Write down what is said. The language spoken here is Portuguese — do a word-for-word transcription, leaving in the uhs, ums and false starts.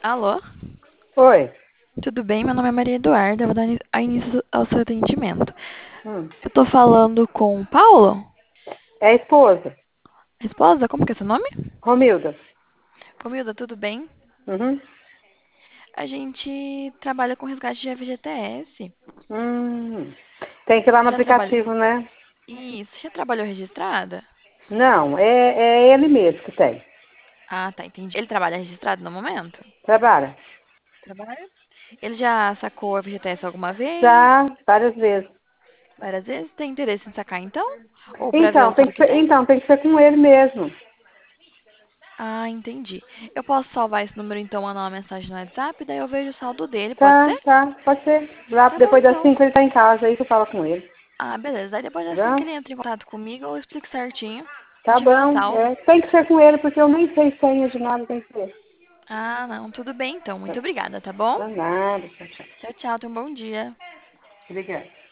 Alô? Oi. Tudo bem? Meu nome é Maria Eduarda, eu vou dar ini- a início ao seu atendimento. Hum. Eu tô falando com o Paulo? É a esposa. A esposa? Como que é seu nome? Romilda. Romilda, tudo bem? Uhum. A gente trabalha com resgate de F G T S. Hum. Tem que ir lá Você no já trabalhou? aplicativo, né? Isso, você já trabalhou registrada? Não, é, é ele mesmo que tem. Ah, tá, entendi. Ele trabalha registrado no momento? Trabalha. Trabalha. Ele já sacou F G T S alguma vez? Já, várias vezes. Várias vezes? Tem interesse em sacar então? Ou pra ver Então, o tem saldo que que ser, tem? então, tem que ser com ele mesmo. Ah, entendi. Eu posso salvar esse número então, mandar uma mensagem no WhatsApp, daí eu vejo o saldo dele, pode Tá, ser? tá, pode ser. Lá Tá bom depois das então. cinco ele tá em casa, aí tu fala com ele. Ah, beleza. Aí depois Tá assim que bom? ele entra em contato comigo, eu explico certinho. A Tá gente vê o bom. saldo. É, tem que ser com ele, porque eu nem sei senha de nada, tem que ser. Ah, não, tudo bem então. Tá, Muito obrigada, tá bom? tá nada. Tchau, tchau. Tchau, tchau. Tenha um bom dia. Obrigada.